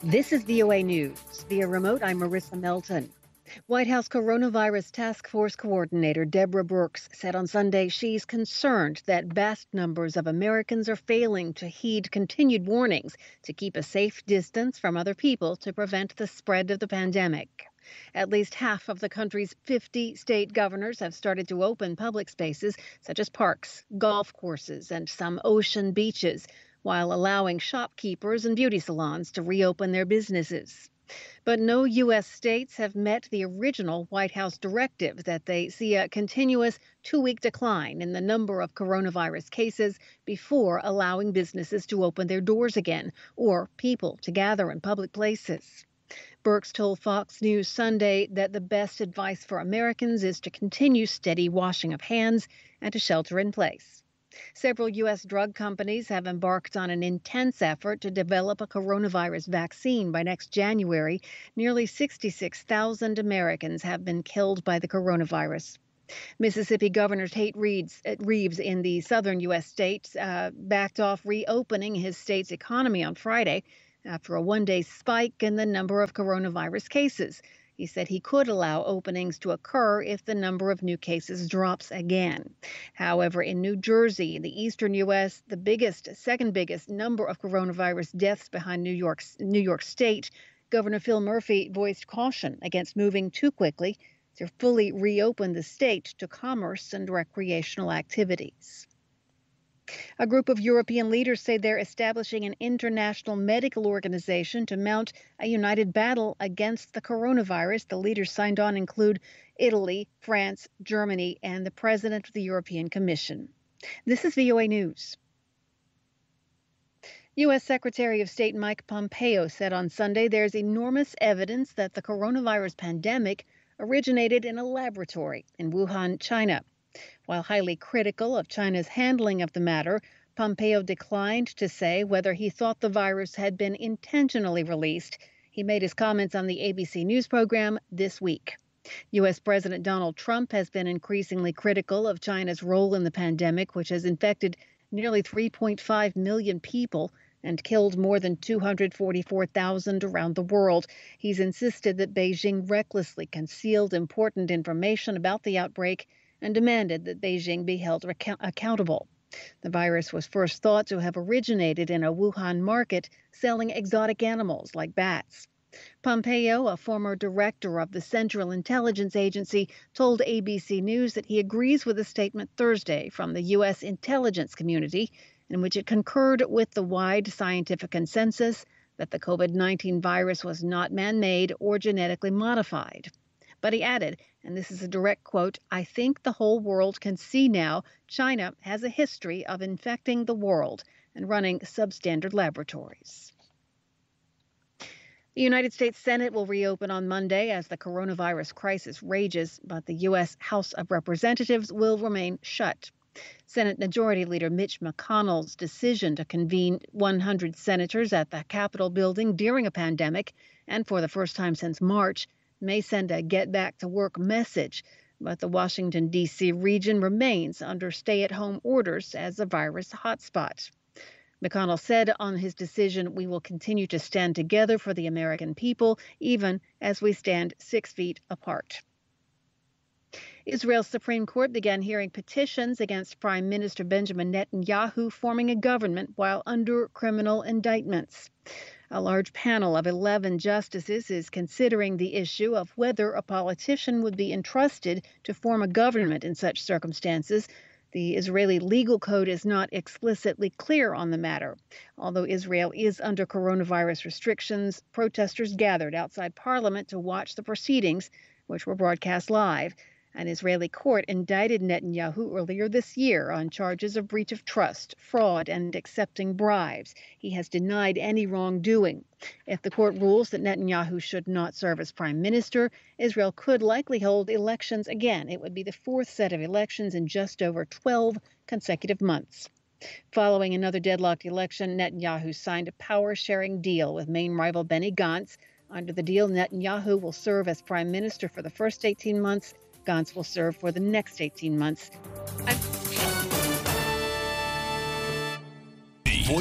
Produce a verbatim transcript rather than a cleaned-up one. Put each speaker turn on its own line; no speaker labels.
This is V O A News. Via remote, I'm Marissa Melton. White House Coronavirus Task Force Coordinator Deborah Birx said on Sunday she's concerned that vast numbers of Americans are failing to heed continued warnings to keep a safe distance from other people to prevent the spread of the pandemic. At least half of the country's fifty state governors have started to open public spaces such as parks, golf courses, and some ocean beaches, while allowing shopkeepers and beauty salons to reopen their businesses. But no U S states have met the original White House directive that they see a continuous two-week decline in the number of coronavirus cases before allowing businesses to open their doors again or people to gather in public places. Birx told Fox News Sunday that the best advice for Americans is to continue steady washing of hands and to shelter in place. Several U S drug companies have embarked on an intense effort to develop a coronavirus vaccine by next January. Nearly sixty-six thousand Americans have been killed by the coronavirus. Mississippi Governor Tate Reeves, Reeves in the southern U S states uh, backed off reopening his state's economy on Friday after a one-day spike in the number of coronavirus cases. He said he could allow openings to occur if the number of new cases drops again. However, in New Jersey, the eastern U S, the biggest, second biggest number of coronavirus deaths behind New York, New York State, Governor Phil Murphy voiced caution against moving too quickly to fully reopen the state to commerce and recreational activities. A group of European leaders say they're establishing an international medical organization to mount a united battle against the coronavirus. The leaders signed on include Italy, France, Germany, and the president of the European Commission. This is V O A News. U S Secretary of State Mike Pompeo said on Sunday there's enormous evidence that the coronavirus pandemic originated in a laboratory in Wuhan, China. While highly critical of China's handling of the matter, Pompeo declined to say whether he thought the virus had been intentionally released. He made his comments on the A B C News program this week. U S President Donald Trump has been increasingly critical of China's role in the pandemic, which has infected nearly three point five million people and killed more than two hundred forty-four thousand around the world. He's insisted that Beijing recklessly concealed important information about the outbreak and demanded that Beijing be held account- accountable. The virus was first thought to have originated in a Wuhan market selling exotic animals like bats. Pompeo, a former director of the Central Intelligence Agency, told A B C News that he agrees with a statement Thursday from the U S intelligence community in which it concurred with the wide scientific consensus that the COVID nineteen virus was not man-made or genetically modified. But he added, and this is a direct quote, "I think the whole world can see now China has a history of infecting the world and running substandard laboratories." The United States Senate will reopen on Monday as the coronavirus crisis rages, but the U S House of Representatives will remain shut. Senate Majority Leader Mitch McConnell's decision to convene one hundred senators at the Capitol building during a pandemic, and for the first time since March, may send a get-back-to-work message, but the Washington, D C region remains under stay-at-home orders as a virus hotspot. McConnell said on his decision, "We will continue to stand together for the American people, even as we stand six feet apart." Israel's Supreme Court began hearing petitions against Prime Minister Benjamin Netanyahu forming a government while under criminal indictments. A large panel of eleven justices is considering the issue of whether a politician would be entrusted to form a government in such circumstances. The Israeli legal code is not explicitly clear on the matter. Although Israel is under coronavirus restrictions, protesters gathered outside parliament to watch the proceedings, which were broadcast live. An Israeli court indicted Netanyahu earlier this year on charges of breach of trust, fraud, and accepting bribes. He has denied any wrongdoing. If the court rules that Netanyahu should not serve as prime minister, Israel could likely hold elections again. It would be the fourth set of elections in just over twelve consecutive months. Following another deadlocked election, Netanyahu signed a power-sharing deal with main rival Benny Gantz. Under the deal, Netanyahu will serve as prime minister for the first eighteen months. Gantz will serve for the next eighteen months. I'm